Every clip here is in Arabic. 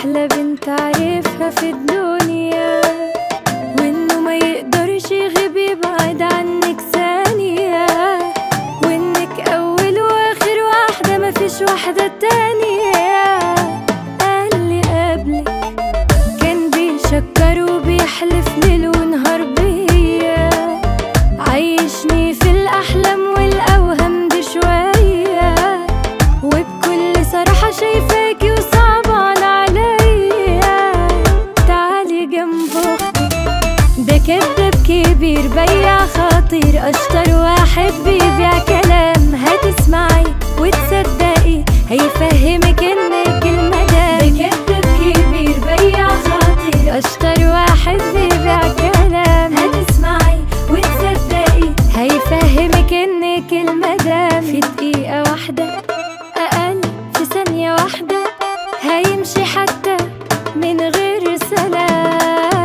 أحلى بنت عارفها في الدنيا، وإنه ما يقدرش يغيب يبعد عنك ثانية، وإنك أول وآخر واحدة مفيش واحدة تانية. قالي قبلك كان بيشكر وبيحلف ليل ونهار بيا، عايشني في الأحلام والأوهام دي شوية، وبكل صراحة شايفاكي وصعبان عليا. تعالي جنب أختي، ده كداب كبير بياع خطير، أشطر واحد بيبيع كلام. هتسمعي وتصدقي هيفهمك إنك المدام. ده كداب كبير بياع خطير، أشطر واحد بيبيع كلام. هتسمعي وتصدقي هيفهمك إنك المدام. في دقيقة واحدة أقل، في ثانية واحدة هيمشي حتى من غير سلام.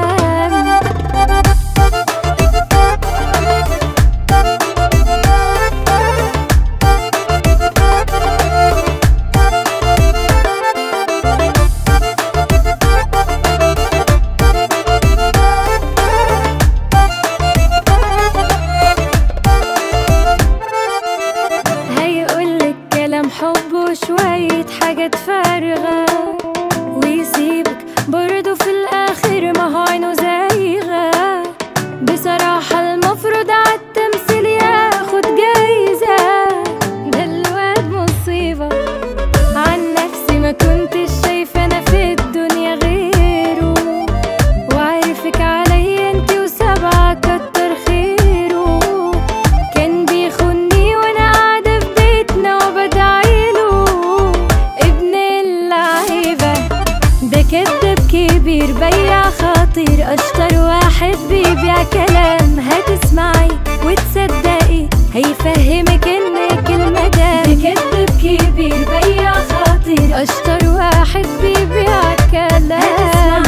هيقولك كلام حب وشوية حاجات فارغة، ويسيبك برضو في الآخر ما هو عينه زايغة. بصراحة المفروض عالتمثيل ياخد جايزة، ده الواد مصيبة. عن نفسي ما كنتش شايفة أنا في الدنيا غيره، وعارفك عليا انتي وسبعة كتر خيره. كان بيخوني وانا قاعدة في بيتنا وبدعيله، ابن اللعيبة. ده كداب كبير بياع خطير، أشطر واحد بيبيع كلام. هتسمعي وتصدقي هيفهمك إنك المدام. ده كداب كبير بياع خطير، أشطر واحد بيبيع كلام.